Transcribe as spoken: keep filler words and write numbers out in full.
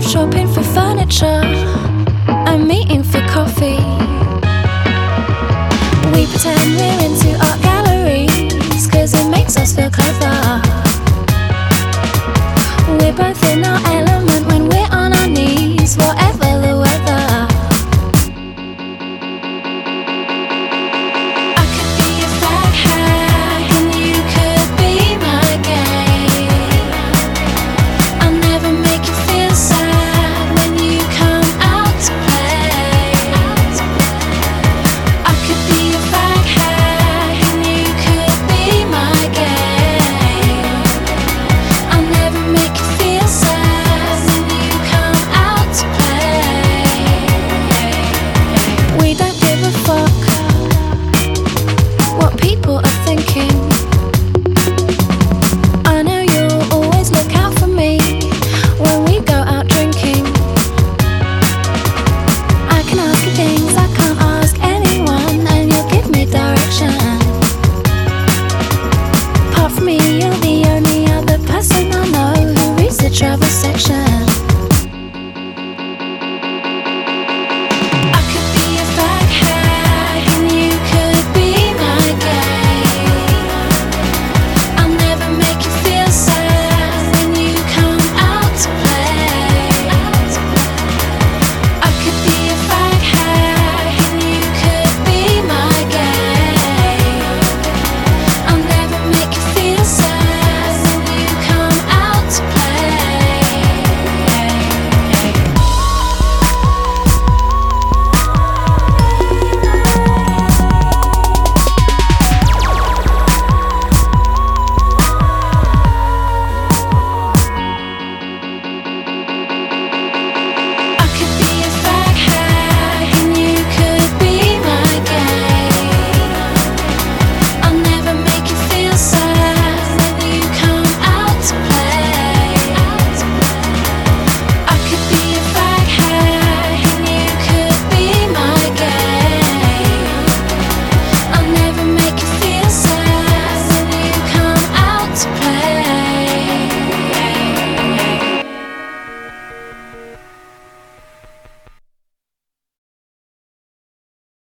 love shopping for furniture and meeting for coffee. We pretend we're into art galleries, cause it makes us feel clever. We're both in our element when we're on our knees. Whatever